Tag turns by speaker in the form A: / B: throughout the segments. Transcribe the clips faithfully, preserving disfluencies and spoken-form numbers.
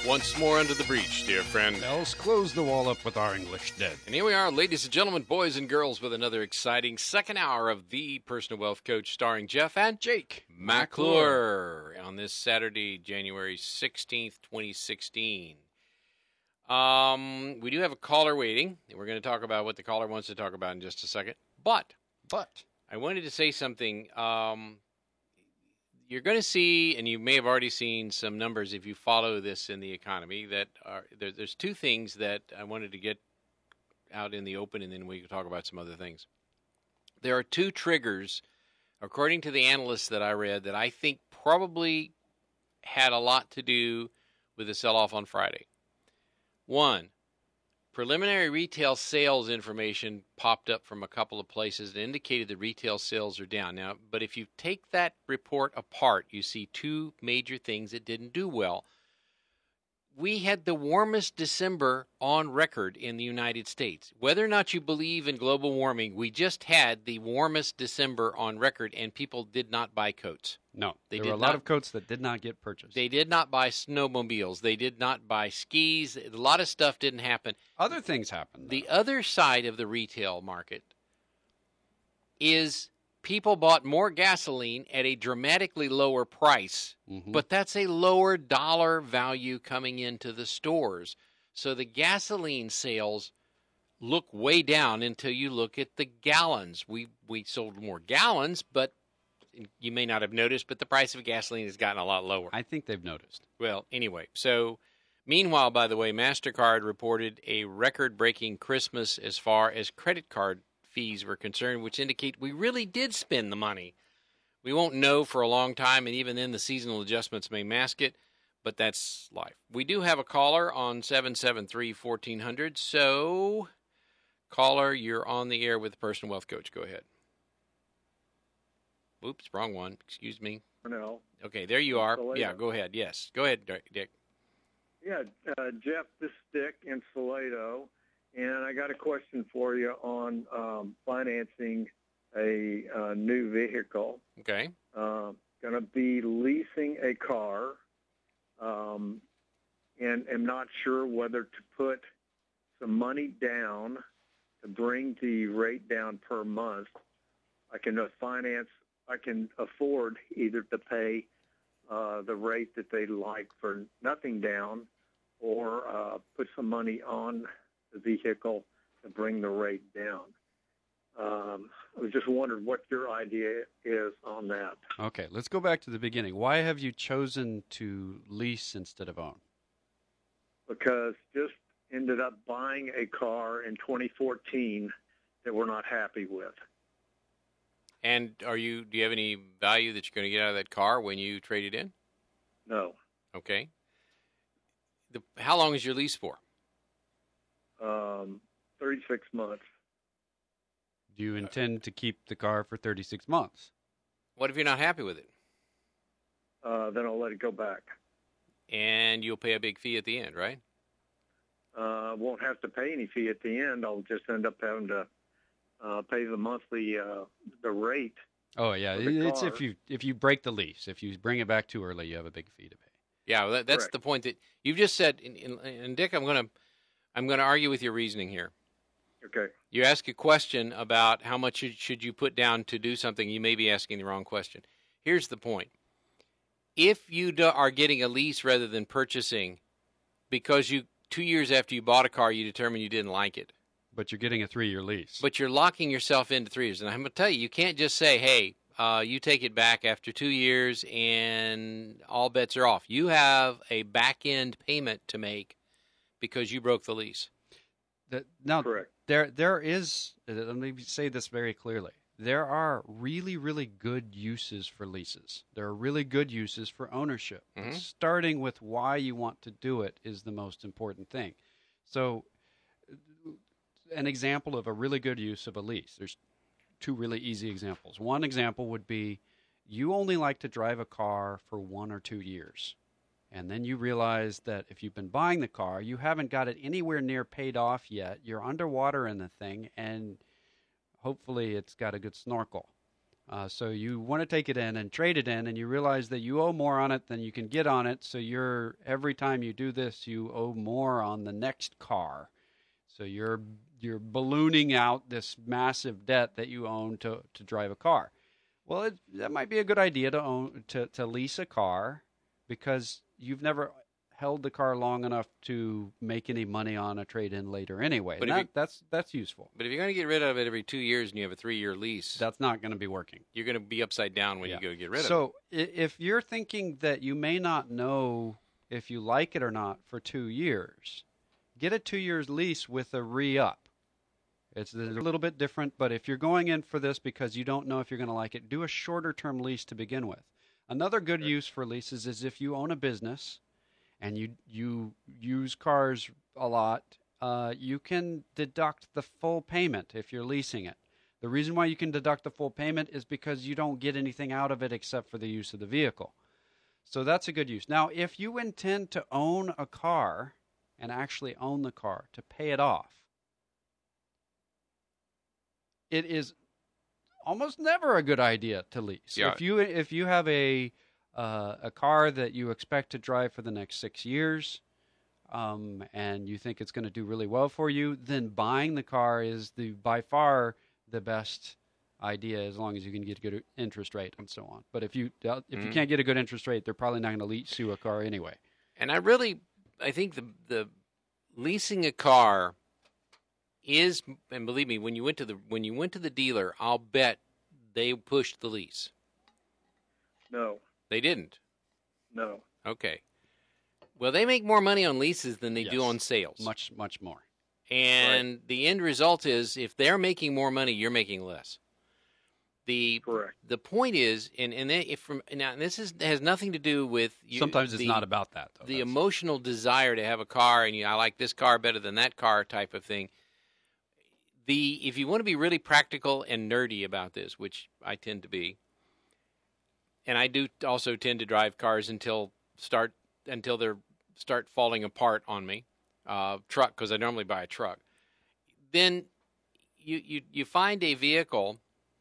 A: once more under the breach, dear friend.
B: Else close the wall up with our English dead.
A: And here we are, ladies and gentlemen, boys and girls, with another exciting second hour of The Personal Wealth Coach, starring Jeff and
B: Jake
A: McClure on this Saturday, January sixteenth, twenty sixteen. Um, we do have a caller waiting, and we're going to talk about what the caller wants to talk about in just a second. But,
B: But
A: I wanted to say something. Um, you're going to see, and you may have already seen some numbers if you follow this in the economy, that are there, there's two things that I wanted to get out in the open, and then we can talk about some other things. There are two triggers, according to the analysts that I read, that I think probably had a lot to do with the sell-off on Friday. One, preliminary retail sales information popped up from a couple of places that indicated the retail sales are down. Now, but if you take that report apart, you see two major things that didn't do well. We had the warmest December on record in the United States. Whether or not you believe in global warming, we just had the warmest December on record, and people did not buy coats.
B: no,
A: They
B: there
A: did
B: were a lot
A: not-
B: of coats that did not get purchased.
A: They did not buy snowmobiles. They did not buy skis. A lot of stuff didn't happen.
B: Other things happened.
A: The
B: though.
A: other side of the retail market is people bought more gasoline at a dramatically lower price,
B: Mhm.
A: but that's a lower dollar value coming into the stores. So the gasoline sales look way down until you look at the gallons. We we sold more gallons, but you may not have noticed, but the price of gasoline has gotten a lot lower.
B: I think they've noticed.
A: Well, anyway, so meanwhile, by the way, MasterCard reported a record-breaking Christmas as far as credit card fees were concerned, which indicate we really did spend the money. We won't know for a long time, and even then the seasonal adjustments may mask it, but that's life. We do have a caller on seven seven three, one four zero zero, so caller, you're on the air with the Personal Wealth Coach. Go ahead. Oops, wrong one. Excuse me.
C: No.
A: Okay, there you are.
C: Salado.
A: Yeah, go ahead. Yes, go ahead, Dick.
C: Yeah, uh, Jeff, this is Dick in Salado, and I got a question for you on um, financing a uh, new vehicle.
A: Okay.
C: Uh, going to be leasing a car, um, and am not sure whether to put some money down to bring the rate down per month. I can uh, finance. I can afford either to pay uh, the rate that they like for nothing down, or uh, put some money on the vehicle to bring the rate down. Um, I was just wondering what your idea is on that.
B: Okay, let's go back to the beginning. Why have you chosen to lease instead of own?
C: Because just ended up buying a car in twenty fourteen that we're not happy with.
A: And are you? Do you have any value that you're going to get out of that car when you trade it in?
C: No.
A: Okay. The, how long is your lease for?
C: Um, thirty-six months.
B: Do you intend to keep the car for thirty-six months?
A: What if you're not happy with it?
C: Uh, then I'll let it go back.
A: And you'll pay a big fee at the end, right?
C: Uh, won't have to pay any fee at the end. I'll just end up having to uh, pay the monthly uh, the rate.
B: Oh yeah,
C: For the
B: it's
C: car.
B: if you if you break the lease, if you bring it back too early, you have a big fee to pay.
A: Yeah, well, that, that's
C: Correct.
A: the point that you've just said. And, and, and Dick, I'm going to I'm going to argue with your reasoning here.
C: Okay.
A: You ask a question about how much should, should you put down to do something. You may be asking the wrong question. Here's the point. If you do, are getting a lease rather than purchasing because you two years after you bought a car, you determined you didn't like it,
B: But you're getting a three-year lease.
A: but you're locking yourself into three years. And I'm going to tell you, you can't just say, hey, uh, you take it back after two years and all bets are off. You have a back-end payment to make because you broke the lease.
B: That, now,
C: Correct.
B: there there is. uh, Let me say this very clearly. There are really, really good uses for leases. There are really good uses for ownership.
A: Mhm.
B: Starting with why you want to do it is the most important thing. So, an example of a really good use of a lease. There's two really easy examples. One example would be you only like to drive a car for one or two years. And then you realize that if you've been buying the car, you haven't got it anywhere near paid off yet. You're underwater in the thing, and hopefully it's got a good snorkel. Uh, so you want to take it in and trade it in, and you realize that you owe more on it than you can get on it. So you're every time you do this, you owe more on the next car. So you're you're ballooning out this massive debt that you own to, to drive a car. Well, it, that might be a good idea to own to, to lease a car because you've never held the car long enough to make any money on a trade-in later anyway.
A: But
B: And
A: if
B: that, that's that's useful.
A: But if you're going to get rid of it every two years and you have a three-year lease,
B: That's not going to be working.
A: you're going to be upside down when
B: Yeah.
A: you go to get rid of it.
B: So i- if you're thinking that you may not know if you like it or not for two years, get a two years lease with a re-up. It's a little bit different, but if you're going in for this because you don't know if you're going to like it, do a shorter term lease to begin with. Another good use for leases is if you own a business and you you use cars a lot, uh, you can deduct the full payment if you're leasing it. The reason why you can deduct the full payment is because you don't get anything out of it except for the use of the vehicle. So that's a good use. Now, if you intend to own a car and actually own the car to pay it off, it is almost never a good idea to lease.
A: Yeah.
B: If you if you have a uh, a car that you expect to drive for the next six years, um, and you think it's going to do really well for you, then buying the car is the by far the best idea as long as you can get a good interest rate and so on. But if you if you
A: Mhm.
B: can't get a good interest rate, they're probably not going to lease you a car anyway.
A: And I really, I think the the leasing a car is, and believe me, when you went to the when you went to the dealer, I'll bet they pushed the lease.
C: No,
A: They didn't.
C: no.
A: Okay. Well, they make more money on leases than they do
B: Yes.
A: on sales.
B: Much much more.
A: And the end result is, if they're making more money, you're making less. The
C: Correct.
A: the point is, and and they, if from now this is has nothing to do with you,
B: Sometimes it's
A: the,
B: not about that, though.
A: the
B: That's-
A: emotional desire to have a car, and you, I like this car better than that car type of thing. The if you want to be really practical and nerdy about this, which I tend to be, and I do also tend to drive cars until start until they're start falling apart on me, uh, truck because I normally buy a truck. Then you you you find a vehicle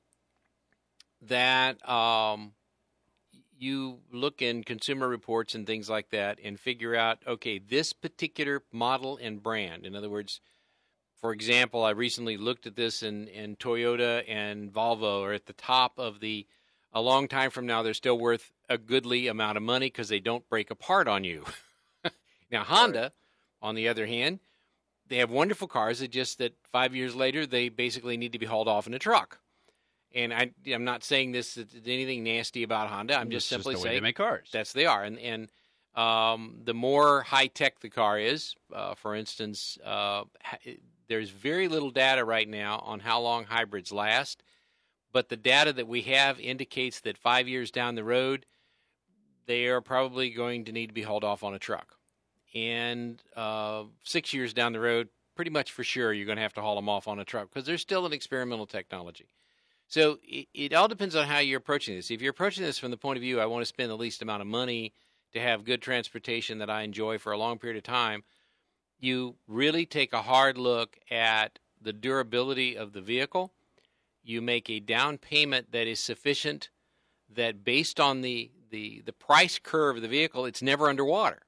A: that um, you look in Consumer Reports and things like that and figure out, okay, this particular model and brand. In other words, for example, I recently looked at this, and, and Toyota and Volvo are at the top of the, a long time from now, they're still worth a goodly amount of money because they don't break apart on you. Now, Honda, on the other hand, they have wonderful cars. It's just that five years later, they basically need to be hauled off in a truck. And I, I'm not saying this is anything nasty about Honda. I'm just
B: It's
A: simply
B: the way
A: saying
B: they make cars.
A: that's they are. And and um, the more high tech the car is, uh, for instance, uh, ha- there's very little data right now on how long hybrids last. But the data that we have indicates that five years down the road, they are probably going to need to be hauled off on a truck. And uh, six years down the road, pretty much for sure, you're going to have to haul them off on a truck because they're still an experimental technology. So it, it all depends on how you're approaching this. If you're approaching this from the point of view, I want to spend the least amount of money to have good transportation that I enjoy for a long period of time, you really take a hard look at the durability of the vehicle. You make a down payment that is sufficient, that based on the, the, the price curve of the vehicle, it's never underwater.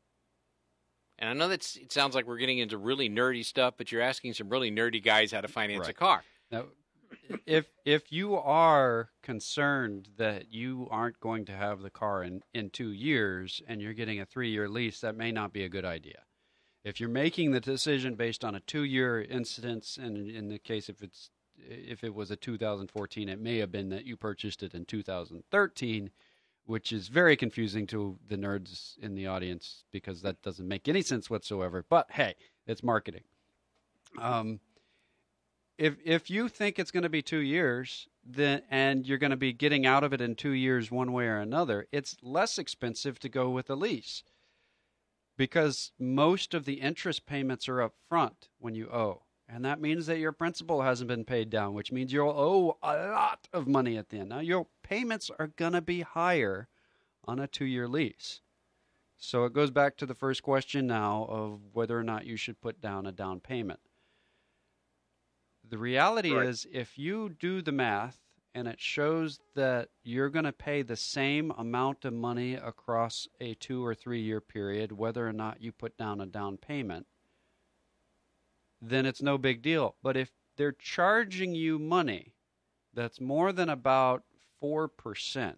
A: And I know that it sounds like we're getting into really nerdy stuff, but you're asking some really nerdy guys how to finance
B: Right.
A: a car.
B: Now, if if you are concerned that you aren't going to have the car in, in two years and you're getting a three-year lease, that may not be a good idea. If you're making the decision based on a two-year incidence, and in, in the case if it's if it was a two thousand fourteen, it may have been that you purchased it in two thousand thirteen, which is very confusing to the nerds in the audience because that doesn't make any sense whatsoever. But hey, it's marketing. Um, if if you think it's going to be two years, then and you're going to be getting out of it in two years one way or another, it's less expensive to go with a lease because most of the interest payments are up front when you owe. And that means that your principal hasn't been paid down, which means you'll owe a lot of money at the end. Now, your payments are going to be higher on a two-year lease. So it goes back to the first question now of whether or not you should put down a down payment. The reality
C: Right.
B: is if you do the math and it shows that you're going to pay the same amount of money across a two or three year period, whether or not you put down a down payment, then it's no big deal. But if they're charging you money that's more than about four percent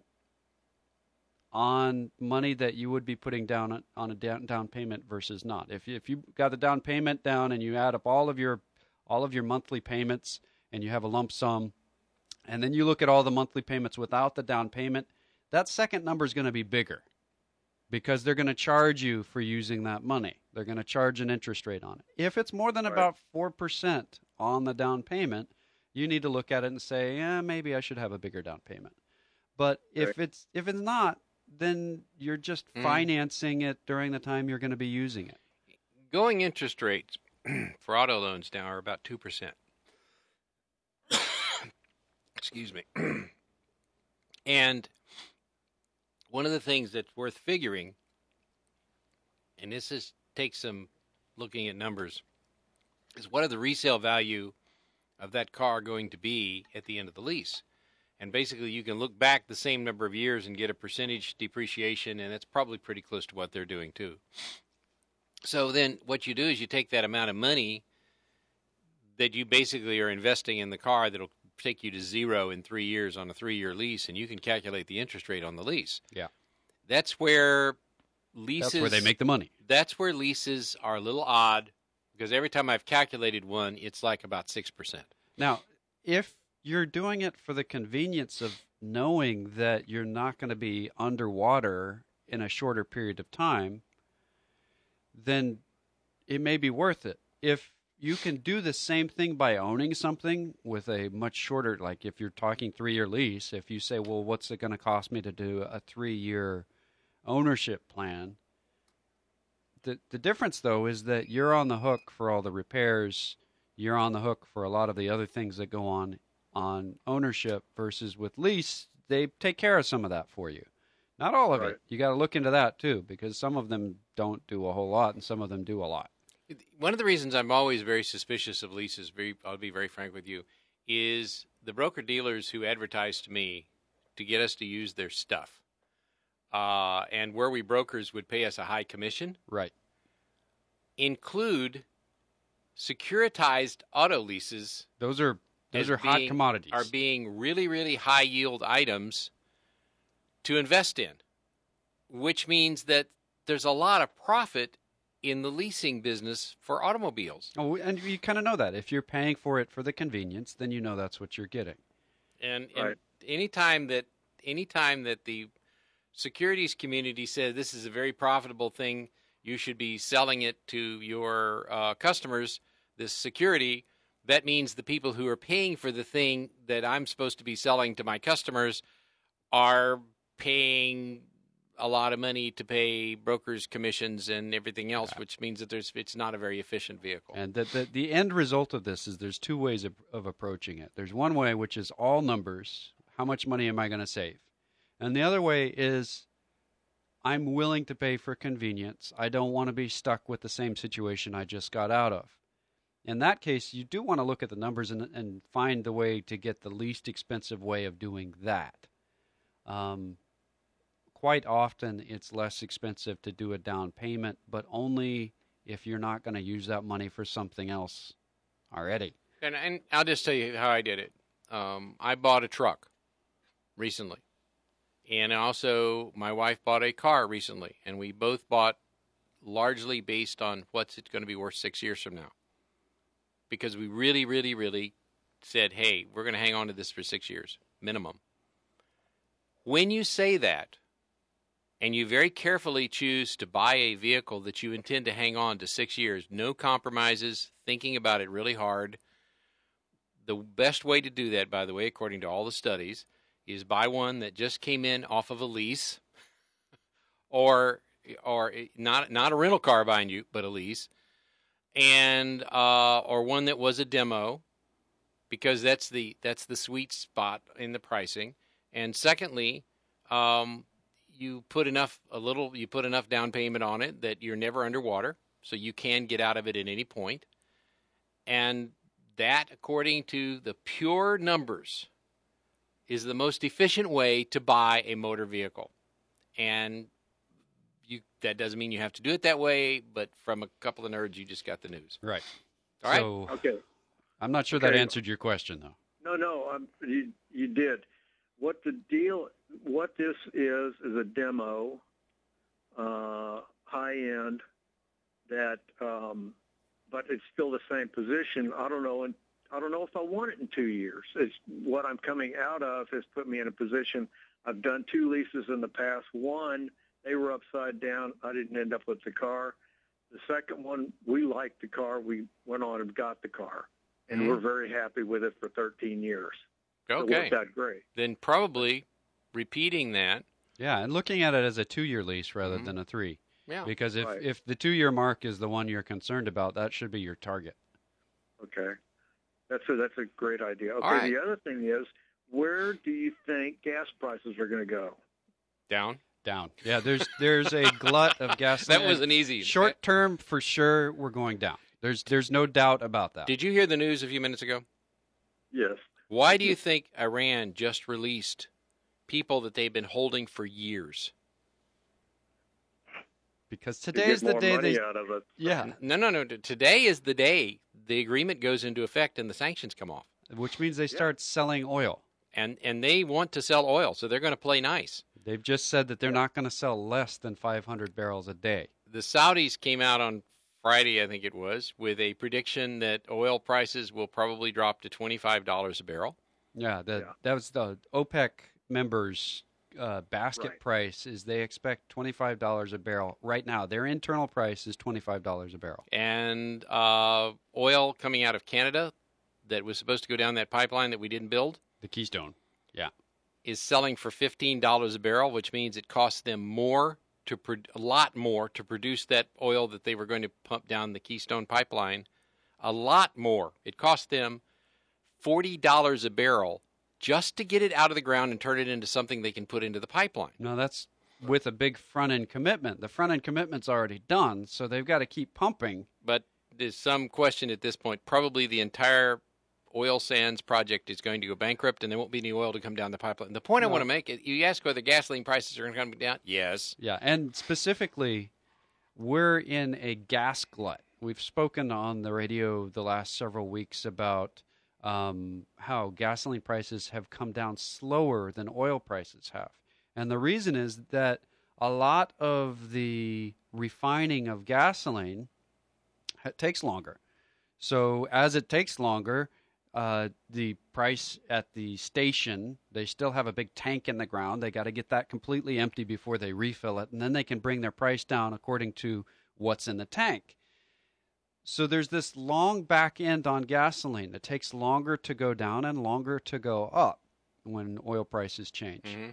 B: on money that you would be putting down on a down, down payment versus not. If you, if you got the down payment down and you add up all of your all of your monthly payments and you have a lump sum, and then you look at all the monthly payments without the down payment, that second number is going to be bigger because they're going to charge you for using that money. They're going to charge an interest rate on it. If it's more than
C: Right.
B: about four percent on the down payment, you need to look at it and say, yeah, maybe I should have a bigger down payment. But if
C: Right.
B: it's if it's not, then you're just
A: Mm.
B: financing it during the time you're going to be using it.
A: Going interest rates for auto loans now are about two percent. Excuse me. And one of the things that's worth figuring, and this is takes some looking at numbers, is what are the resale value of that car going to be at the end of the lease? And basically you can look back the same number of years and get a percentage depreciation, and that's probably pretty close to what they're doing too. So then what you do is you take that amount of money that you basically are investing in the car that'll take you to zero in three years on a three-year lease, and you can calculate the interest rate on the lease.
B: Yeah.
A: That's where leases...
B: That's where they make the money.
A: That's where leases are a little odd, because every time I've calculated one, it's like about six percent.
B: Now, if you're doing it for the convenience of knowing that you're not going to be underwater in a shorter period of time, then it may be worth it. If you can do the same thing by owning something with a much shorter, like if you're talking three-year lease, if you say, well, what's it going to cost me to do a three-year ownership plan? The, the difference, though, is that you're on the hook for all the repairs. You're on the hook for a lot of the other things that go on on ownership versus with lease, they take care of some of that for you. Not all of
C: Right.
B: it. You got to look into that, too, because some of them don't do a whole lot and some of them do a lot.
A: One of the reasons I'm always very suspicious of leases, very, I'll be very frank with you, is the broker-dealers who advertise to me to get us to use their stuff. Uh, and where we brokers would pay us a high commission,
B: Right.
A: include securitized auto leases.
B: Those are those
A: as
B: are hot
A: being-
B: commodities.
A: Are being really, really high-yield items to invest in, which means that there's a lot of profit in the leasing business for automobiles.
B: Oh, and you kind of know that. If you're paying for it for the convenience, then you know that's what you're getting.
A: And,
C: Right.
A: and anytime that anytime that the securities community says this is a very profitable thing, you should be selling it to your uh, customers, this security, that means the people who are paying for the thing that I'm supposed to be selling to my customers are paying a lot of money to pay brokers' commissions and everything else,
B: Yeah.
A: which means that there's it's not a very efficient vehicle.
B: And the, the, the end result of this is there's two ways of, of approaching it. There's one way, which is all numbers. How much money am I going to save? And the other way is I'm willing to pay for convenience. I don't want to be stuck with the same situation I just got out of. In that case, you do want to look at the numbers and, and find the way to get the least expensive way of doing that. Um, quite often, it's less expensive to do a down payment, but only if you're not going to use that money for something else already.
A: And, and I'll just tell you how I did it. Um, I bought a truck recently. And also, my wife bought a car recently. And we both bought largely based on what's it going to be worth six years from now. Because we really, really, really said, hey, we're going to hang on to this for six years, minimum. When you say that, and you very carefully choose to buy a vehicle that you intend to hang on to six years, no compromises, thinking about it really hard, the best way to do that, by the way, according to all the studies, is buy one that just came in off of a lease, or or not not a rental car behind you, but a lease, and uh, or one that was a demo, because that's the that's the sweet spot in the pricing. And secondly, um, you put enough a little you put enough down payment on it that you're never underwater, so you can get out of it at any point. And that, according to the pure numbers, is the most efficient way to buy a motor vehicle. And you that doesn't mean you have to do it that way, but from a couple of nerds, you just got the news.
B: Right.
A: All right?
B: So,
C: Okay.
B: I'm not sure
C: Okay.
B: that answered your question, though.
C: No, no, um, you, you did. What the deal, what this is, is a demo, uh, high end, that, um, but it's still the same position. I don't know, and I don't know if I want it in two years. It's what I'm coming out of has put me in a position. I've done two leases in the past. One, they were upside down. I didn't end up with the car. The second one, we liked the car. We went on and got the car, and
A: Mhm.
C: we're very happy with it for thirteen years. It
A: Okay.
C: worked out great.
A: Then probably repeating that.
B: Yeah, and looking at it as a two-year lease rather
A: Mhm.
B: than a three.
A: Yeah.
B: Because if,
C: Right.
B: if the two-year mark is the one you're concerned about, that should be your target.
C: Okay, that's a that's a great idea. Okay,
A: All right.
C: the other thing is, where do you think gas prices are going to go?
A: Down.
B: Down. Yeah, there's there's a glut of gasoline.
A: That was an easy.
B: Short term, for sure, we're going down. There's there's no doubt about that.
A: Did you hear the news a few minutes ago?
C: Yes.
A: Why do you think Iran just released people that they've been holding for years?
B: Because
C: To
B: today's
C: get
B: the
C: more
B: day
C: money
B: they.
C: out of it.
B: Yeah,
A: No, no, no. Today is the day the agreement goes into effect and the sanctions come off.
B: which means they start selling oil.
A: And and they want to sell oil, so they're going to play nice.
B: They've just said that they're not going to sell less than five hundred barrels a day.
A: The Saudis came out on Friday, I think it was, with a prediction that oil prices will probably drop to twenty-five dollars a barrel.
B: Yeah, that
C: Yeah.
B: that was the OPEC members' uh, basket
C: Right.
B: price is they expect twenty-five dollars a barrel right now. Their internal price is twenty-five dollars a barrel.
A: And uh, oil coming out of Canada that was supposed to go down that pipeline that we didn't build
B: The Keystone. Yeah.
A: is selling for fifteen dollars a barrel, which means it costs them more to pro- a lot more to produce that oil that they were going to pump down the Keystone pipeline. A lot more. It cost them forty dollars a barrel just to get it out of the ground and turn it into something they can put into the pipeline.
B: No, that's with a big front end commitment. The front end commitment's already done, so they've got to keep pumping.
A: But there's some question at this point. Probably the entire oil sands project is going to go bankrupt, and there won't be any oil to come down the pipeline. The point I
B: No.
A: want to make is, you ask whether gasoline prices are going to come down. Yes.
B: Yeah, and specifically, we're in a gas glut. We've spoken on the radio the last several weeks about um, how gasoline prices have come down slower than oil prices have. And the reason is that a lot of the refining of gasoline ha- takes longer. So as it takes longer, uh, the price at the station, they still have a big tank in the ground. They got to get that completely empty before they refill it, and then they can bring their price down according to what's in the tank. So there's this long back end on gasoline. It takes longer to go down and longer to go up when oil prices change.
A: Mm-hmm.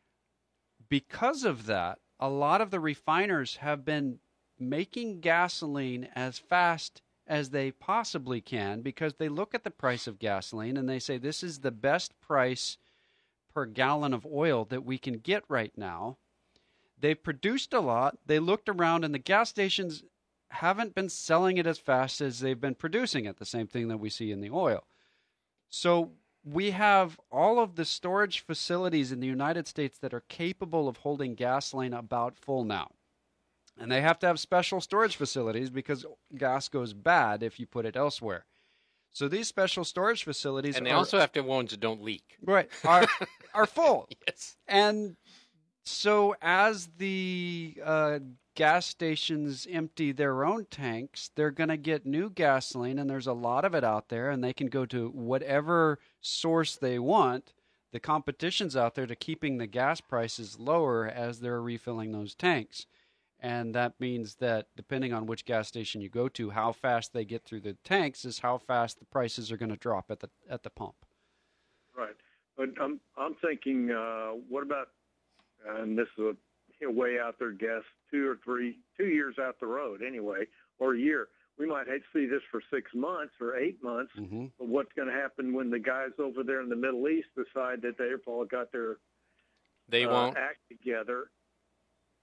B: Because of that, a lot of the refiners have been making gasoline as fast as they possibly can because they look at the price of gasoline and they say this is the best price per gallon of oil that we can get right now. They've produced a lot. They looked around and the gas stations haven't been selling it as fast as they've been producing it, the same thing that we see in the oil. So we have all of the storage facilities in the United States that are capable of holding gasoline about full now. And they have to have special storage facilities because gas goes bad if you put it elsewhere. So these special storage facilities
A: And they
B: are,
A: also have to have ones that don't leak.
B: right, are, are full.
A: Yes.
B: And so as the uh, gas stations empty their own tanks, they're going to get new gasoline, and there's a lot of it out there, and they can go to whatever source they want. The competition's out there to keeping the gas prices lower as they're refilling those tanks. And that means that depending on which gas station you go to, how fast they get through the tanks is how fast the prices are going to drop at the at the pump.
C: Right. But I'm I'm thinking, uh, what about, and this is a you know, way out there guess, two or three, two years out the road anyway, or a year. We might hate to see this for six months or eight months,
B: Mm-hmm.
C: but what's going to happen when the guys over there in the Middle East decide that they've all got their
A: They
C: uh,
A: won't.
C: act together?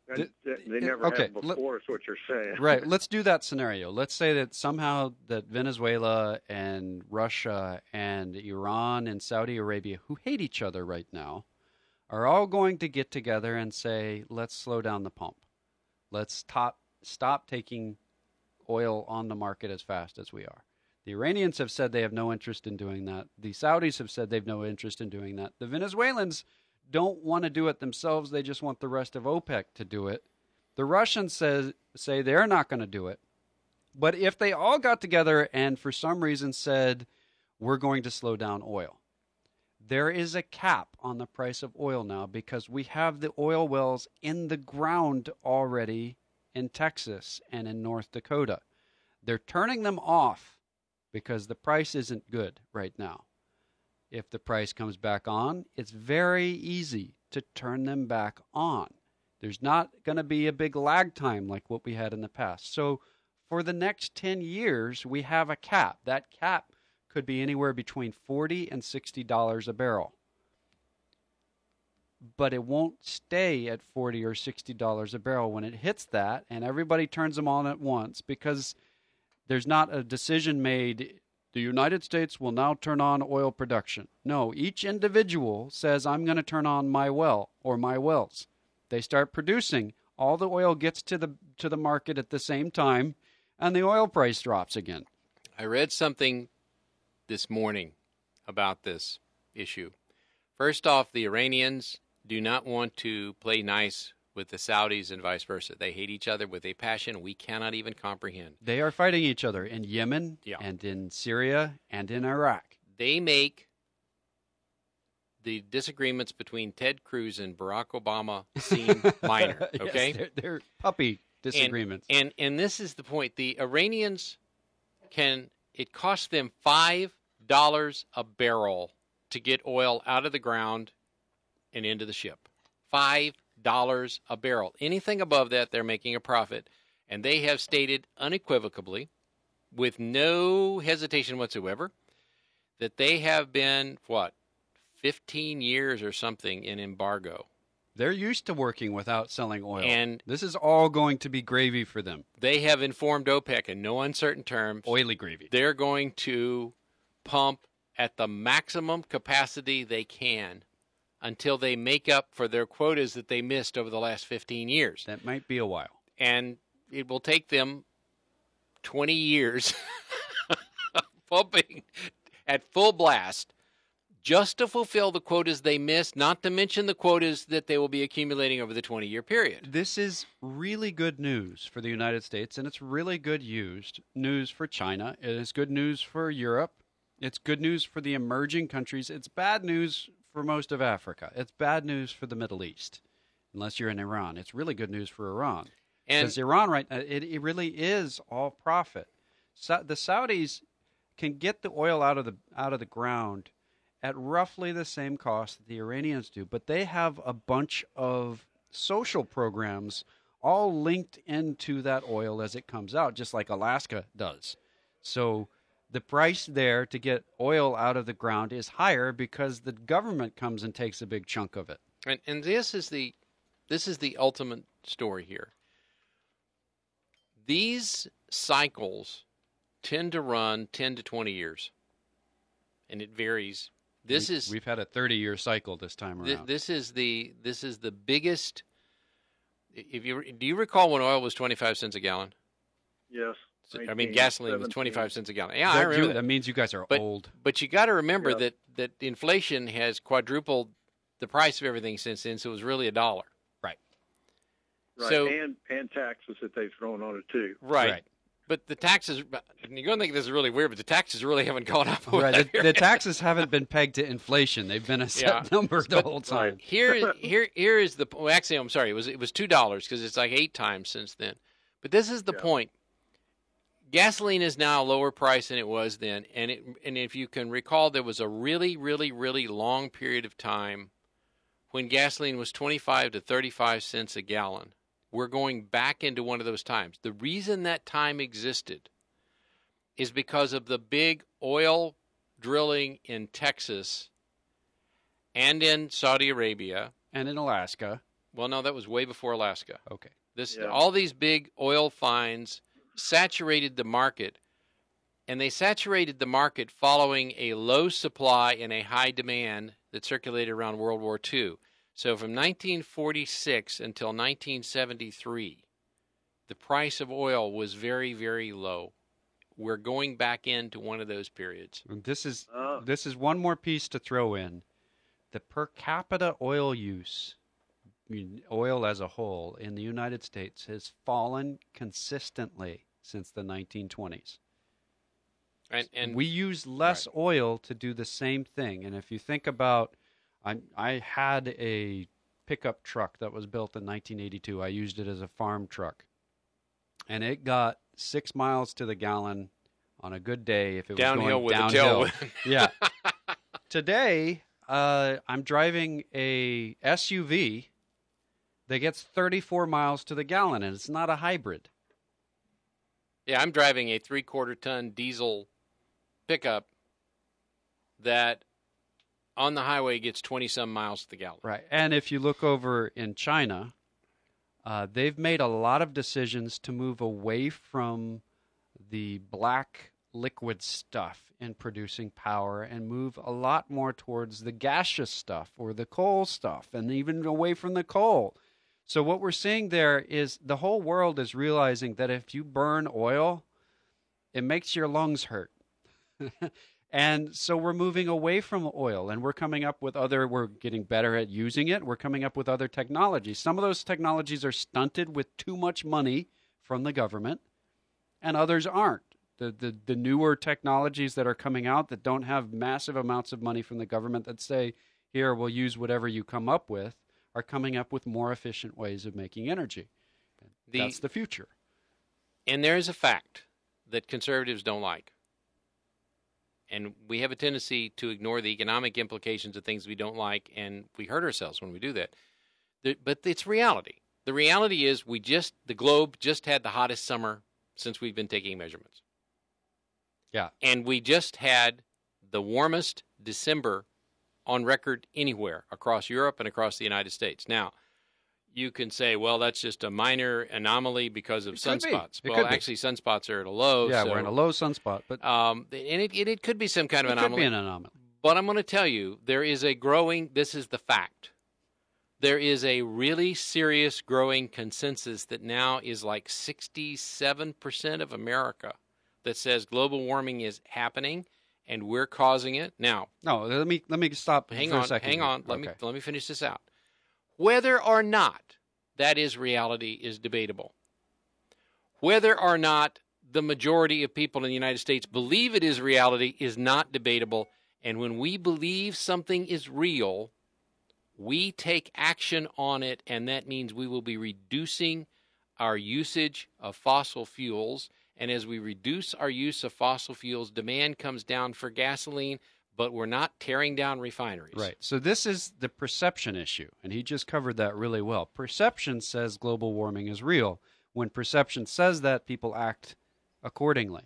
C: They, they never
B: okay,
C: have before, is what you're saying.
B: Right. Let's do that scenario. Let's say that somehow that Venezuela and Russia and Iran and Saudi Arabia, who hate each other right now, are all going to get together and say, let's slow down the pump. Let's stop, stop taking oil on the market as fast as we are. The Iranians have said they have no interest in doing that. The Saudis have said they've no interest in doing that. The Venezuelans don't want to do it themselves. They just want the rest of OPEC to do it. The Russians says, say they're not going to do it. But if they all got together and for some reason said, we're going to slow down oil, there is a cap on the price of oil now because we have the oil wells in the ground already in Texas and in North Dakota. They're turning them off because the price isn't good right now. If the price comes back on, it's very easy to turn them back on. There's not going to be a big lag time like what we had in the past. So for the next ten years, we have a cap. That cap could be anywhere between forty dollars and sixty dollars a barrel. But it won't stay at forty dollars or sixty dollars a barrel when it hits that, and everybody turns them on at once because there's not a decision made, the United States will now turn on oil production. No, each individual says, I'm going to turn on my well or my wells. They start producing. All the oil gets to the to the market at the same time, and the oil price drops again.
A: I read something this morning about this issue. First off, the Iranians do not want to play nice with the Saudis and vice versa. They hate each other with a passion we cannot even comprehend.
B: They are fighting each other in Yemen
A: yeah.
B: and in Syria and in Iraq.
A: They make the disagreements between Ted Cruz and Barack Obama seem minor, okay?
B: Yes, they're, they're puppy disagreements.
A: And, and and this is the point. The Iranians can, it costs them five dollars a barrel to get oil out of the ground and into the ship. five dollars a barrel. Anything above that, they're making a profit. And they have stated unequivocally, with no hesitation whatsoever, that they have been, what, fifteen years or something in embargo.
B: They're used to working without selling oil.
A: And
B: this is all going to be gravy for them.
A: They have informed OPEC in no uncertain terms.
B: Oily gravy.
A: They're going to pump at the maximum capacity they can until they make up for their quotas that they missed over the last fifteen years.
B: That might be a while.
A: And it will take them twenty years pumping at full blast just to fulfill the quotas they missed, not to mention the quotas that they will be accumulating over the twenty-year period.
B: This is really good news for the United States, and it's really good used news for China. It is good news for Europe. It's good news for the emerging countries. It's bad news for most of Africa. It's bad news for the Middle East, unless you're in Iran. It's really good news for Iran. Because Iran, right now, it, it really is all profit. So the Saudis can get the oil out of the out of the ground at roughly the same cost that the Iranians do, but they have a bunch of social programs all linked into that oil as it comes out, just like Alaska does. So the price there to get oil out of the ground is higher because the government comes and takes a big chunk of it.
A: And, and this is the this is the ultimate story here. These cycles tend to run ten to twenty years, and it varies. This
B: we,
A: is
B: we've had a thirty-year cycle this time around.
A: Th- this is the this is the biggest. If you do you recall when oil was twenty-five cents a gallon?
C: Yes.
A: I mean, gasoline was twenty-five cents a gallon. Yeah,
B: that,
A: I remember
B: that.
A: that.
B: means you guys are
A: but,
B: old.
A: But you got to remember
C: yeah.
A: that that inflation has quadrupled the price of everything since then. So it was really a dollar.
B: Right.
C: Right.
A: So,
C: and and taxes that they've thrown on it too.
A: Right.
B: right.
A: But the taxes, you're going to think this is really weird, but the taxes really haven't gone up.
B: Right. The, the taxes haven't been pegged to inflation. They've been a set
A: Yeah.
B: number the
A: But-
B: whole time.
A: Here, here, here is the. Well, actually, I'm sorry. It was it was two dollars because it's like eight times since then. But this is the
C: Yeah.
A: point. Gasoline is now a lower price than it was then, and it and if you can recall, there was a really, really, really long period of time when gasoline was twenty-five to thirty-five cents a gallon. We're going back into one of those times. The reason that time existed is because of the big oil drilling in Texas and in Saudi Arabia
B: And in Alaska.
A: Well, no, that was way before Alaska.
B: Okay.
A: This
C: Yeah.
A: all these big oil finds saturated the market, and they saturated the market following a low supply and a high demand that circulated around World War Two. So from nineteen forty-six until nineteen seventy-three, the price of oil was very, very low. We're going back into one of those periods.
B: And This is
C: Oh.
B: this is one more piece to throw in. The per capita oil use, I mean, oil as a whole in the United States has fallen consistently since the nineteen twenties.
A: And, and
B: we use less
A: right.
B: oil to do the same thing. And if you think about, I I had a pickup truck that was built in nineteen eighty-two. I used it as a farm truck, and it got six miles to the gallon on a good day if it
A: downhill
B: was going
A: with
B: downhill.
A: a tailwind.
B: Yeah. Today, uh, I'm driving a S U V that gets thirty-four miles to the gallon, and it's not a hybrid.
A: Yeah, I'm driving a three-quarter ton diesel pickup that on the highway gets twenty-some miles to the gallon.
B: Right. And if you look over in China, uh, they've made a lot of decisions to move away from the black liquid stuff in producing power and move a lot more towards the gaseous stuff or the coal stuff, and even away from the coal. So what we're seeing there is the whole world is realizing that if you burn oil, it makes your lungs hurt. And so we're moving away from oil, and we're coming up with other, we're getting better at using it. We're coming up with other technologies. Some of those technologies are stunted with too much money from the government, and others aren't. The, the, the newer technologies that are coming out that don't have massive amounts of money from the government that say, here, we'll use whatever you come up with, are coming up with more efficient ways of making energy.
A: The,
B: That's the future.
A: And there is a fact that conservatives don't like. And we have a tendency to ignore the economic implications of things we don't like, and we hurt ourselves when we do that. The, but it's reality. The reality is we just, the globe just had the hottest summer since we've been taking measurements.
B: Yeah.
A: And we just had the warmest December on record anywhere across Europe and across the United States. Now, you can say, well, that's just a minor anomaly because of
B: It could be.
A: sunspots.
B: It
A: Well,
B: could be.
A: actually, sunspots are at a low.
B: Yeah,
A: so,
B: we're in a low sunspot, but
A: Um, and it, it, it could be some kind of
B: it could
A: anomaly.
B: be an anomaly.
A: But I'm going to tell you, there is a growing, this is the fact. There is a really serious growing consensus that now is like sixty-seven percent of America that says global warming is happening and we're causing it. Now,
B: No, let me let me stop
A: hang
B: for
A: on,
B: a second.
A: hang
B: here.
A: on. Let
B: Okay.
A: me let me finish this out. Whether or not that is reality is debatable. Whether or not the majority of people in the United States believe it is reality is not debatable. And when we believe something is real, we take action on it, and that means we will be reducing our usage of fossil fuels. And as we reduce our use of fossil fuels, demand comes down for gasoline, but we're not tearing down refineries.
B: Right. So this is the perception issue, and he just covered that really well. Perception says global warming is real. When perception says that, people act accordingly.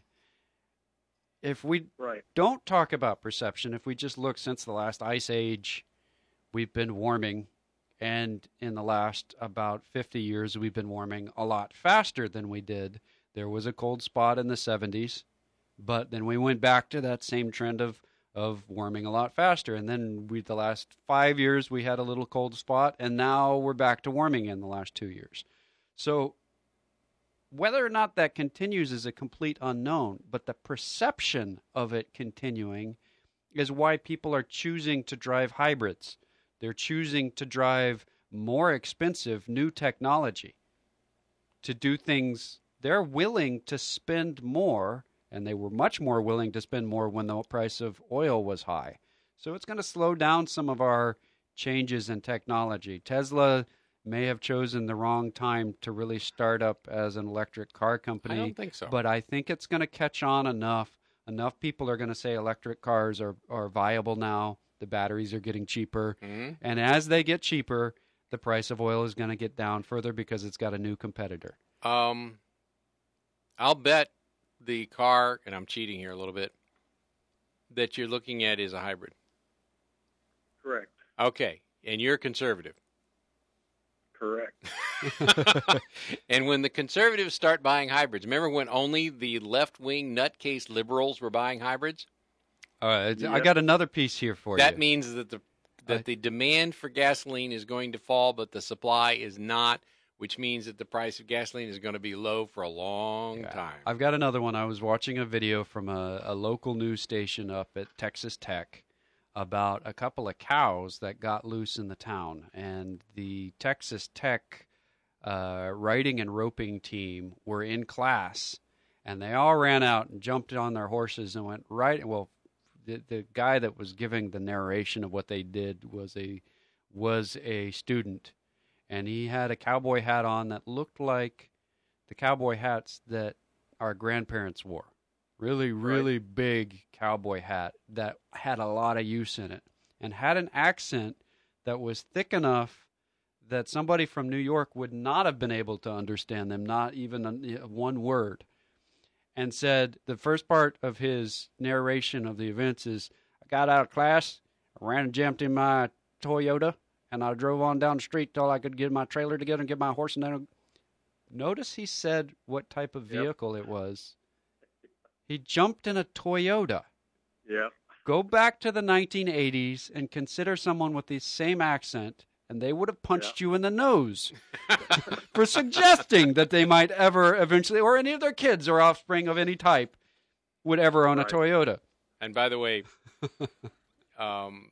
B: If we
C: Right.
B: don't talk about perception, if we just look since the last ice age, we've been warming, and in the last about fifty years, we've been warming a lot faster than we did. There was a cold spot in the seventies, but then we went back to that same trend of of warming a lot faster. And then we, the last five years, we had a little cold spot, and now we're back to warming in the last two years. So whether or not that continues is a complete unknown, but the perception of it continuing is why people are choosing to drive hybrids. They're choosing to drive more expensive new technology to do things. They're willing to spend more, and they were much more willing to spend more when the price of oil was high. So it's going to slow down some of our changes in technology. Tesla may have chosen the wrong time to really start up as an electric car company.
A: I don't think so.
B: But I think it's going to catch on enough. Enough people are going to say electric cars are, are viable now. The batteries are getting cheaper.
A: Mm-hmm.
B: And as they get cheaper, the price of oil is going to get down further because it's got a new competitor.
A: Um, I'll bet the car, and I'm cheating here a little bit, that you're looking at is a hybrid.
C: Correct.
A: Okay, and you're conservative.
C: correct.
A: And when the conservatives start buying hybrids, remember when only the left-wing nutcase liberals were buying hybrids?
B: All right, I
C: Yep.
B: got another piece here for
A: That
B: you.
A: means that the that
B: I-
A: the demand for gasoline is going to fall, but the supply is not, which means that the price of gasoline is going to be low for a long
B: Yeah.
A: time.
B: I've got another one. I was watching a video from a, a local news station up at Texas Tech about a couple of cows that got loose in the town. And the Texas Tech uh, riding and roping team were in class, and they all ran out and jumped on their horses and went right. Well, the, the guy that was giving the narration of what they did was a was a student, and he had a cowboy hat on that looked like the cowboy hats that our grandparents wore. Really, really right. big cowboy hat that had a lot of use in it and had an accent that was thick enough that somebody from New York would not have been able to understand them, not even a, one word. And said the first part of his narration of the events is, I got out of class, I ran and jumped in my Toyota, and I drove on down the street till I could get my trailer together and get my horse. And then, notice he said what type of vehicle yep. it was. He jumped in a Toyota.
C: Yeah.
B: Go back to the nineteen eighties and consider someone with the same accent, and they would have punched yeah. you in the nose for suggesting that they might ever eventually, or any of their kids or offspring of any type, would ever own right. a Toyota.
A: And by the way, um,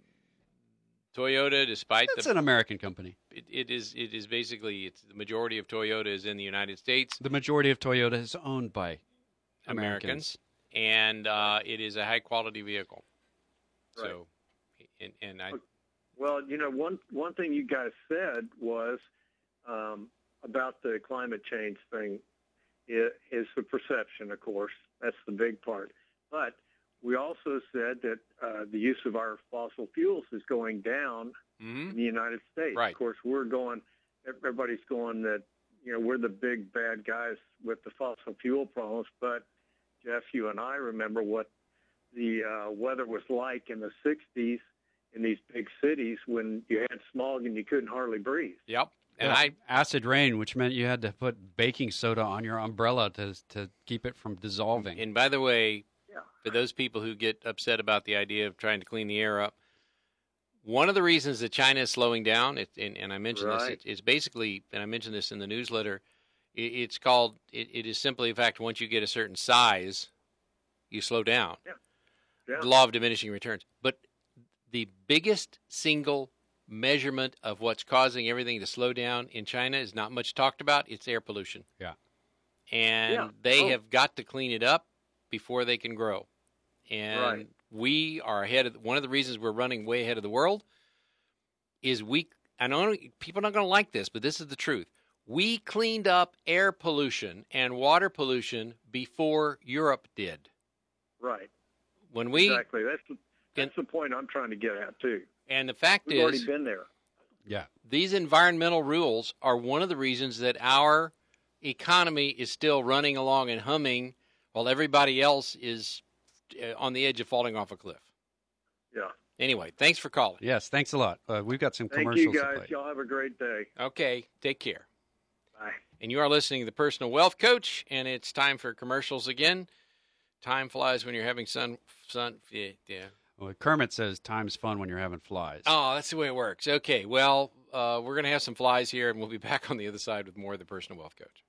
A: Toyota, despite
B: That's
A: the,
B: an American company.
A: It, it is. It is basically. It's the majority of Toyota is in the United States.
B: The majority of Toyota is owned by
A: Americans,
B: Americans.
A: and uh, it is a high quality vehicle.
C: Right.
A: So, and, and I.
C: Well, you know, one one thing you guys said was um, about the climate change thing is, is the perception. Of course, that's the big part. But we also said that uh, the use of our fossil fuels is going down
A: mm-hmm.
C: in the United States.
A: Right.
C: Of course, we're going. Everybody's going that you know we're the big bad guys with the fossil fuel problems. But Jeff, you and I remember what the uh, weather was like in the sixties in these big cities when you had smog and you couldn't hardly breathe.
A: Yep. And
B: yeah.
A: I
B: acid rain, which meant you had to put baking soda on your umbrella to to keep it from dissolving.
A: And by the way,
C: yeah.
A: for those people who get upset about the idea of trying to clean the air up, one of the reasons that China is slowing down, it, and, and I mentioned
C: right.
A: this, it, it's basically, and I mentioned this in the newsletter, it, it's called, it, it is simply the fact once you get a certain size, you slow down.
C: Yeah. Yeah.
A: The law of diminishing returns. But the biggest single measurement of what's causing everything to slow down in China is not much talked about. It's air pollution.
B: Yeah.
A: And
C: yeah.
A: they
C: oh.
A: have got to clean it up before they can grow. And
C: right.
A: we are ahead of, one of the reasons we're running way ahead of the world is we, I know people are not going to like this, but this is the truth. We cleaned up air pollution and water pollution before Europe did.
C: Right.
A: When we
C: exactly. That's that's the point I'm trying to get at too.
A: And the fact
C: We've
A: is,
C: already been there.
B: Yeah.
A: These environmental rules are one of the reasons that our economy is still running along and humming while everybody else is on the edge of falling off a cliff.
C: Yeah.
A: Anyway, thanks for calling.
B: Yes, thanks a lot. Uh, we've got some
C: Thank
B: commercials
C: you, guys.
B: to play.
C: Y'all have a great day.
A: Okay, take care.
C: Bye.
A: And you are listening to the Personal Wealth Coach, and it's time for commercials again. Time flies when you're having sun. sun yeah, yeah.
B: Well, Kermit says time's fun when you're having flies.
A: Oh, that's the way it works. Okay, well, uh, we're going to have some flies here, and we'll be back on the other side with more of the Personal Wealth Coach.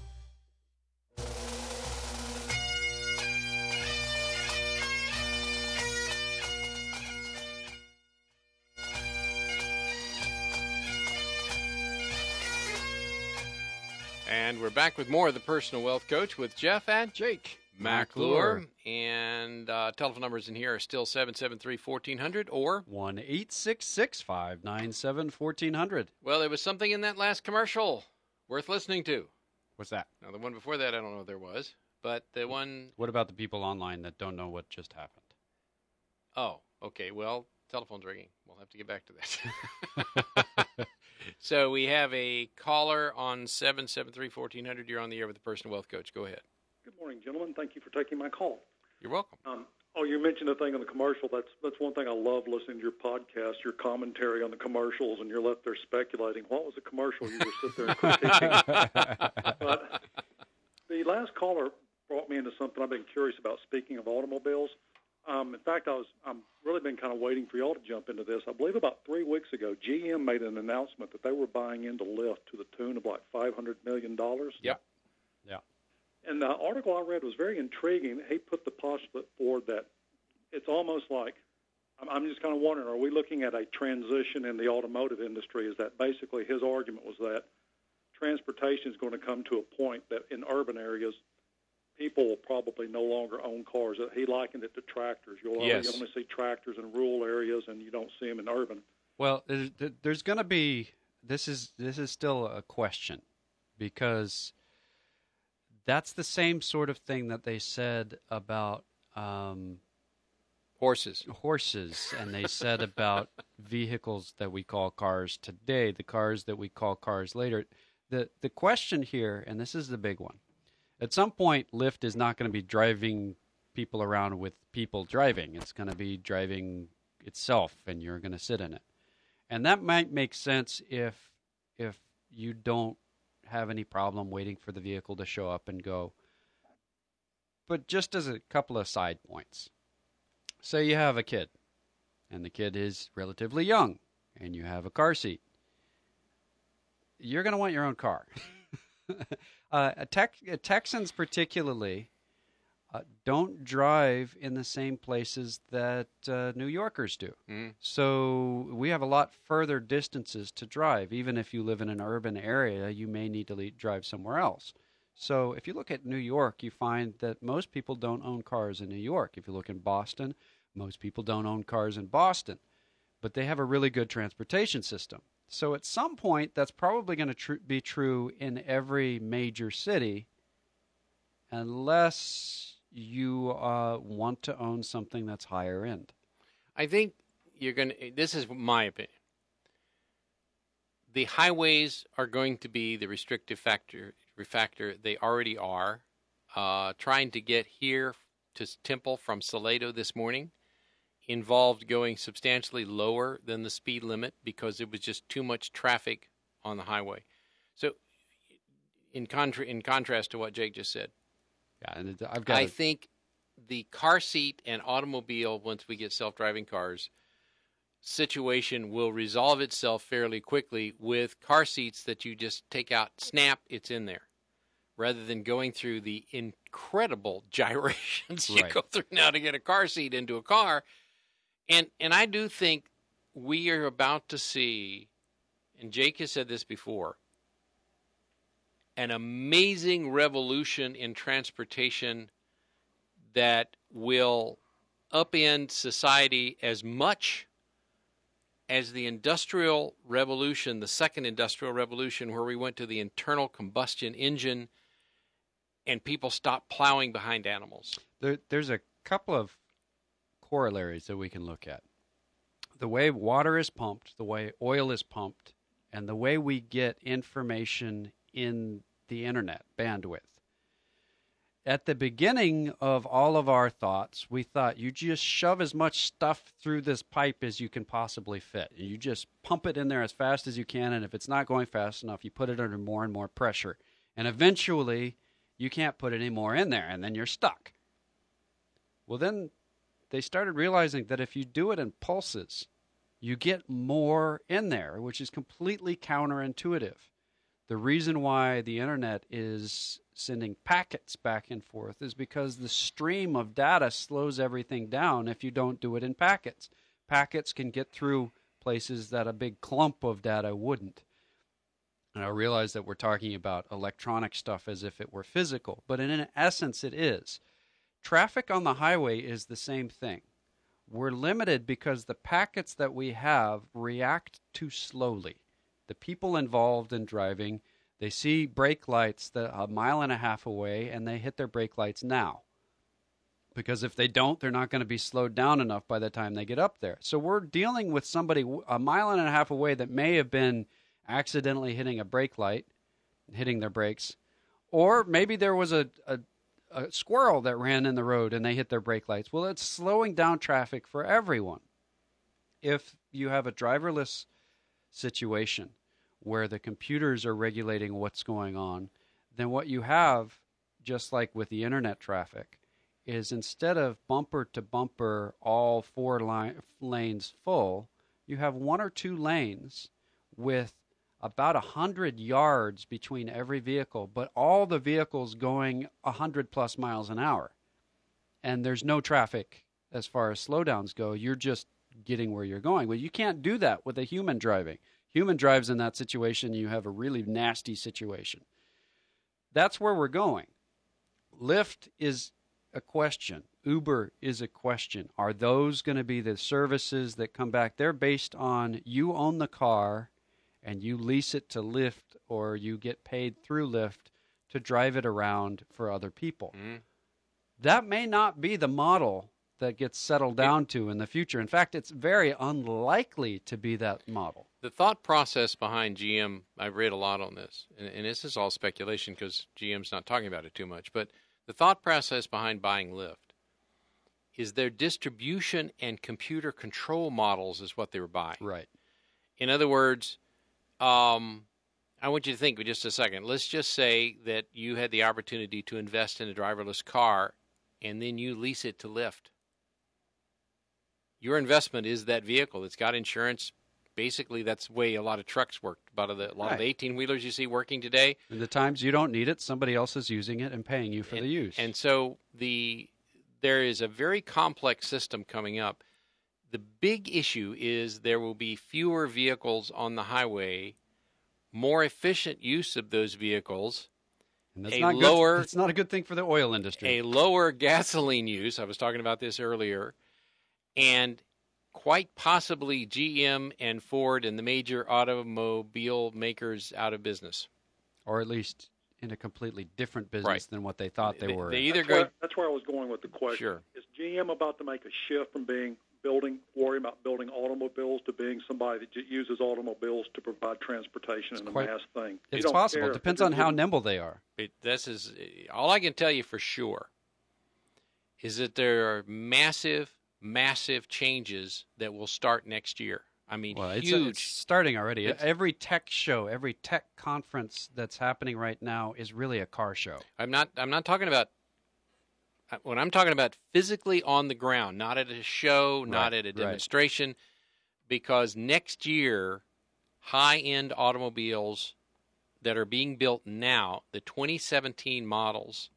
A: And we're back with more of the Personal Wealth Coach with Jeff and Jake McClure. And uh, telephone numbers in here are still seven seven three, one four zero zero or
B: one eight six six, five nine seven, one four zero zero.
A: Well, there was something in that last commercial worth listening to.
B: What's that?
A: Now, the one before that, I don't know if there was. But the one...
B: What about the people online that don't know what just happened?
A: Oh, okay. Well, telephone's ringing. We'll have to get back to that. So we have a caller on seven seven three, one four zero zero. You're on the air with the Personal Wealth Coach. Go ahead.
D: Good morning, gentlemen. Thank you for taking my call.
A: You're welcome.
D: Um, Oh, you mentioned a thing on the commercial. That's that's one thing I love listening to your podcast, your commentary on the commercials, and you're left there speculating. What was the commercial? You just sit there and critique. But the last caller brought me into something I've been curious about. Speaking of automobiles, um, in fact, I was I'm really been kind of waiting for y'all to jump into this. I believe about three weeks ago, G M made an announcement that they were buying into Lyft to the tune of like five hundred million dollars.
A: Yep.
B: Yeah.
D: And the article I read was very intriguing. He put the postulate forward that it's almost like, I'm just kind of wondering, are we looking at a transition in the automotive industry? Is that basically his argument was that transportation is going to come to a point that in urban areas, people will probably no longer own cars. He likened it to tractors. You'll
A: Yes.
D: only, only see tractors in rural areas, and you don't see them in urban.
B: Well, there's, there's going to be this is this is still a question, because that's the same sort of thing that they said about um,
A: Horses.
B: horses, and they said about vehicles that we call cars today, the cars that we call cars later. The the question here, and this is the big one, at some point, Lyft is not going to be driving people around with people driving. It's going to be driving itself, and you're going to sit in it. And that might make sense if if you don't have any problem waiting for the vehicle to show up and go. But just as a couple of side points, say you have a kid, and the kid is relatively young, and you have a car seat. You're going to want your own car. uh, Tex- Texans particularly uh, don't drive in the same places that uh, New Yorkers do.
A: Mm.
B: So we have a lot further distances to drive. Even if you live in an urban area, you may need to le- drive somewhere else. So if you look at New York, you find that most people don't own cars in New York. If you look in Boston, most people don't own cars in Boston. But they have a really good transportation system. So at some point, that's probably going to tr- be true in every major city, unless you uh, want to own something that's higher end.
A: I think you're going to, this is my opinion. The highways are going to be the restrictive factor, factor. They already are. Uh, trying to get here to Temple from Salado this morning involved going substantially lower than the speed limit because it was just too much traffic on the highway. So in, contra- in contrast to what Jake just said,
B: Yeah, and I've got.
A: I
B: a,
A: think the car seat and automobile, once we get self-driving cars, situation will resolve itself fairly quickly with car seats that you just take out, snap, it's in there, rather than going through the incredible gyrations you
B: Right.
A: go through now to get a car seat into a car. And and I do think we are about to see, and Jake has said this before, an amazing revolution in transportation that will upend society as much as the Industrial Revolution, the second Industrial Revolution, where we went to the internal combustion engine and people stopped plowing behind animals.
B: There, there's a couple of corollaries that we can look at. The way water is pumped, the way oil is pumped, and the way we get information in the internet, bandwidth. At the beginning of all of our thoughts, we thought you just shove as much stuff through this pipe as you can possibly fit. You just pump it in there as fast as you can, and if it's not going fast enough, you put it under more and more pressure. And eventually, you can't put any more in there, and then you're stuck. Well, then they started realizing that if you do it in pulses, you get more in there, which is completely counterintuitive. The reason why the internet is sending packets back and forth is because the stream of data slows everything down if you don't do it in packets. Packets can get through places that a big clump of data wouldn't. And I realize that we're talking about electronic stuff as if it were physical, but in essence it is. Traffic on the highway is the same thing. We're limited because the packets that we have react too slowly. The people involved in driving, they see brake lights that a mile and a half away, and they hit their brake lights now. Because if they don't, they're not going to be slowed down enough by the time they get up there. So we're dealing with somebody a mile and a half away that may have been accidentally hitting a brake light, hitting their brakes, or maybe there was a, a a squirrel that ran in the road and they hit their brake lights. Well, it's slowing down traffic for everyone. If you have a driverless situation where the computers are regulating what's going on, then what you have, just like with the internet traffic, is instead of bumper to bumper, all four line, lanes full, you have one or two lanes with about one hundred yards between every vehicle, but all the vehicles going one hundred plus miles an hour. And there's no traffic as far as slowdowns go. You're just getting where you're going. Well, you can't do that with a human driving. Human drives in that situation, you have a really nasty situation. That's where we're going. Lyft is a question. Uber is a question. Are those going to be the services that come back? They're based on you own the car and you lease it to Lyft, or you get paid through Lyft to drive it around for other people. Mm. That may not be the model that gets settled down to in the future. In fact, it's very unlikely to be that model.
A: The thought process behind G M, I've read a lot on this, and, and this is all speculation because G M's not talking about it too much, but the thought process behind buying Lyft is their distribution and computer control models is what they were buying.
B: Right.
A: In other words, um, I want you to think for just a second. Let's just say that you had the opportunity to invest in a driverless car, and then you lease it to Lyft. Your investment is that vehicle. It's got insurance. Basically, that's the way a lot of trucks work. About the, a lot right. of the eighteen-wheelers you see working today.
B: And the times you don't need it, somebody else is using it and paying you for
A: and,
B: the use.
A: And so the there is a very complex system coming up. The big issue is there will be fewer vehicles on the highway, more efficient use of those vehicles,
B: and that's
A: a
B: not
A: lower.
B: Good, it's not a good thing for the oil industry.
A: A lower gasoline use. I was talking about this earlier. And quite possibly G M and Ford and the major automobile makers out of business.
B: Or at least in a completely different business
A: right.
B: than what they thought they,
A: they
B: were.
A: They either
D: that's,
A: go,
D: where, that's where I was going with the question.
A: Sure.
D: Is G M about to make a shift from being building, worrying about building automobiles to being somebody that uses automobiles to provide transportation
B: it's
D: and
B: quite,
D: a mass thing?
B: It's possible. It depends on how nimble they are.
A: It, this is all I can tell you for sure is that there are massive massive changes that will start next year. I mean,
B: well,
A: huge.
B: It's, uh, it's starting already.
A: It's,
B: every tech show, every tech conference that's happening right now is really a car show.
A: I'm not. I'm not talking about. When I'm talking about physically on the ground, not at a show, right, not at a demonstration, right. Because next year, high-end automobiles that are being built now, the twenty seventeen models,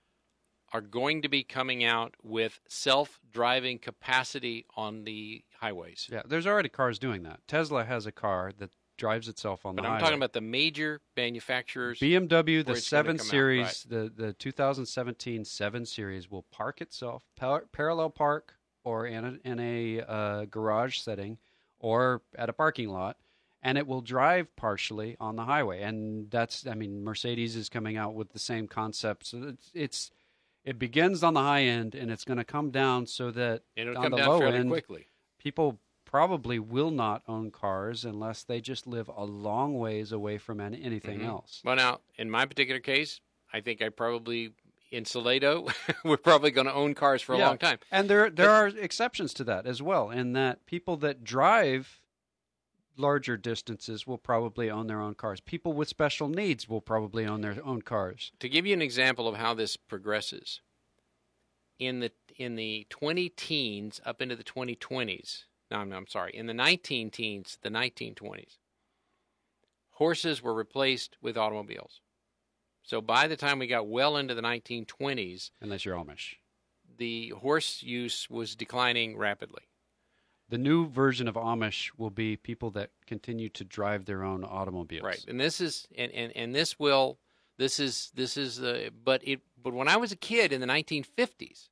A: are going to be coming out with self-driving capacity on the highways.
B: Yeah, there's already cars doing that. Tesla has a car that drives itself on
A: but
B: the
A: I'm
B: highway.
A: But I'm talking about the major manufacturers.
B: B M W, the seven Series,
A: right.
B: the, the two thousand seventeen seven Series will park itself, par- parallel park, or in a, in a uh, garage setting, or at a parking lot, and it will drive partially on the highway. And that's, I mean, Mercedes is coming out with the same concept. So it's, it's It begins on the high end, and it's going to come down so that
A: and it'll
B: on
A: come
B: the
A: down
B: low
A: fairly
B: end,
A: quickly.
B: People probably will not own cars unless they just live a long ways away from any, anything
A: mm-hmm.
B: else.
A: Well, now, in my particular case, I think I probably, in Salado, we're probably going to own cars for a
B: yeah.
A: long time.
B: And there there
A: but,
B: are exceptions to that as well, in that people that drive larger distances will probably own their own cars. People with special needs will probably own their own cars.
A: To give you an example of how this progresses, in the in the twenty teens up into the twenty twenties, no, I'm, I'm sorry, in the nineteen teens, the nineteen twenties, horses were replaced with automobiles. So by the time we got well into the nineteen twenties,
B: unless you're Amish,
A: the horse use was declining rapidly.
B: The new version of Amish will be people that continue to drive their own automobiles.
A: Right, and this is and, and, and this will this is this is the but it but when I was a kid in the nineteen fifties,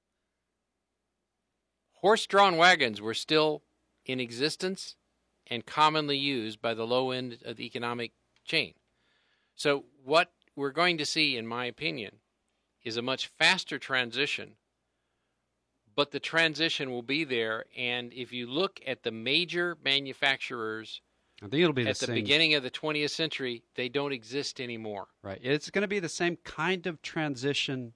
A: horse-drawn wagons were still in existence and commonly used by the low end of the economic chain. So what we're going to see, in my opinion, is a much faster transition, but the transition will be there. And if you look at the major manufacturers
B: I think it'll be the
A: at the
B: same.
A: beginning of the twentieth century, they don't exist anymore.
B: Right. It's going to be the same kind of transition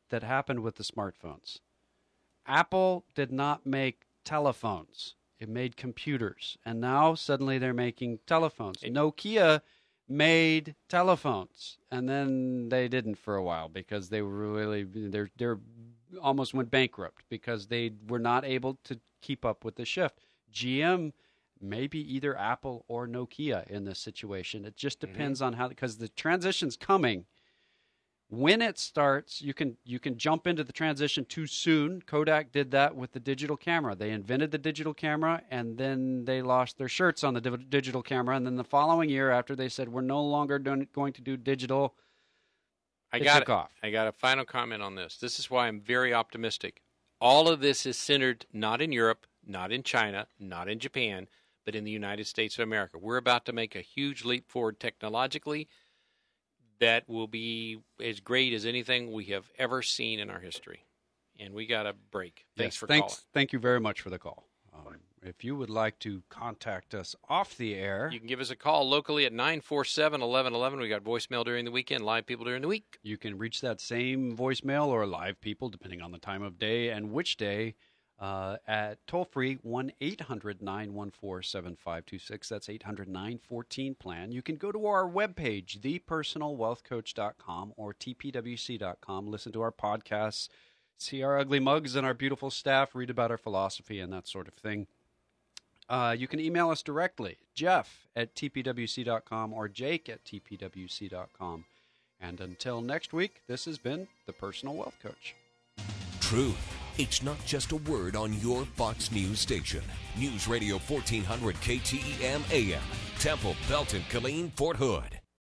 B: that happened with the smartphones. Apple did not make telephones. It made computers. And now suddenly they're making telephones. Nokia made telephones. And then they didn't for a while because they were really, they're, they're almost went bankrupt because they were not able to keep up with the shift. G M may be either Apple or Nokia in this situation. It just depends mm-hmm. on how, because the transition's coming. When it starts, you can you can jump into the transition too soon. Kodak did that with the digital camera. They invented the digital camera, and then they lost their shirts on the di- digital camera. And then the following year, after they said, we're no longer doing, going to do digital,
A: I
B: it
A: got
B: took
A: it.
B: off.
A: I got a final comment on this. This is why I'm very optimistic. All of this is centered not in Europe, not in China, not in Japan, but in the United States of America. We're about to make a huge leap forward technologically that will be as great as anything we have ever seen in our history. And we got a break. Thanks
B: yes,
A: for
B: thanks,
A: calling.
B: Thank you very much for the call. Um, if you would like to contact us off the air,
A: you can give us a call locally at nine four seven, eleven eleven. We got voicemail during the weekend, live people during the week.
B: You can reach that same voicemail or live people, depending on the time of day and which day, uh, at toll-free one eight hundred nine one four seven five two six. That's eight hundred nine one four plan. You can go to our webpage, the personal wealth coach dot com or T P W C dot com. Listen to our podcasts, see our ugly mugs and our beautiful staff, read about our philosophy and that sort of thing. Uh, you can email us directly, Jeff at T P W C dot com or Jake at T P W C dot com. And until next week, this has been The Personal Wealth Coach.
E: Truth. It's not just a word on your Fox News station. News Radio fourteen hundred K T E M A M. Temple, Belton, Killeen, Fort Hood.